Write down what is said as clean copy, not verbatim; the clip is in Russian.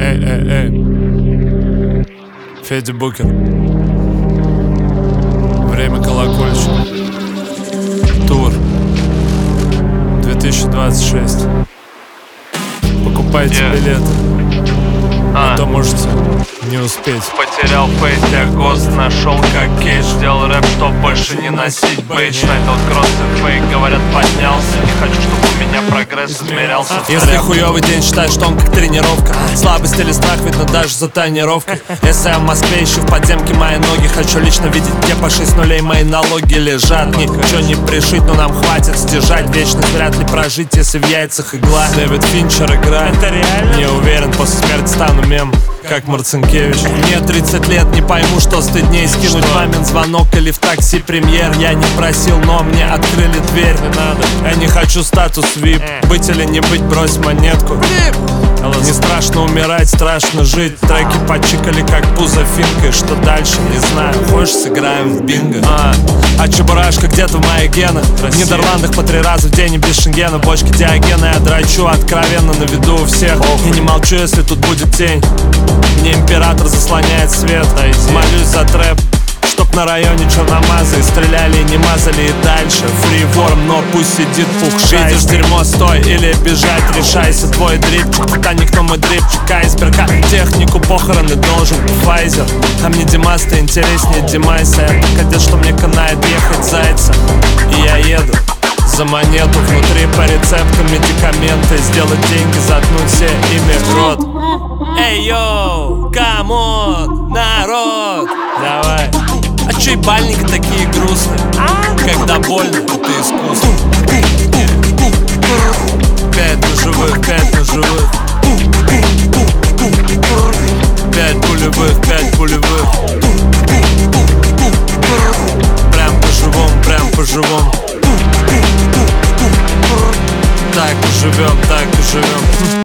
Федя Букер. Время колокольчика. Тур 2026. Покупайте билеты, а то можете не успеть. Потерял фейс, я гост нашел как кейдж. Делал рэп, чтоб больше не носить бейдж. Найдал кросс и фейк, говорят, поднялся. Не хочу, чтобы у меня прогресс измерялся. Если хуёвый день, считай, что он как тренировка. Слабость или страх видно даже за тонировкой. Если я в Москве, ищу в подземке мои ноги. Хочу лично видеть, где по 6 нулей мои налоги лежат. Ничего не пришить, но нам хватит стяжать. Вечность вряд ли прожить, если в яйцах игла. Дэвид Финчер играет. Это реально? Не уверен, после смерти стану мем, как Марцинкевич. Мне 30 лет, не пойму, что стыдней скинуть мамин звонок или в такси премьер. Я не просил, но мне открыли дверь. Не надо. Я не хочу статус VIP. Быть или не быть, брось монетку. Не страшно умирать, страшно жить. Треки почикали, как пузо финкой. Что дальше, не знаю. Хочешь, сыграем в бинго? А чебурашка где-то в моих генах. В Нидерландах по 3 раза в день и без шенгена. Бочки Диогена я драчу откровенно на виду у всех. И не молчу, если тут будет тень. Мне император заслоняет свет. Молюсь за трэп, чтоб на районе черномазы стреляли и не мазали и дальше. Фриворм, но пусть сидит пухшай. Видишь дерьмо, стой или бежать, решайся. Твой дрипчик, Титаник, но мой дрипчик айсберг. Технику похороны должен Pfizer. А мне Димас-то интереснее Димайса. Я кадет, что мне канает ехать зайца. И я еду за монету, внутри по рецептам медикаменты. Сделать деньги, заткнуть все ими в рот. Эй, йоу, камон, народ, давай. А чё ебальники такие грустные? Когда больно, это искусство. 5 на живых, 5 на живых. 5 пулевых, 5 пулевых. Прям по-живому, прям по-живому. Так и живем, так и живем.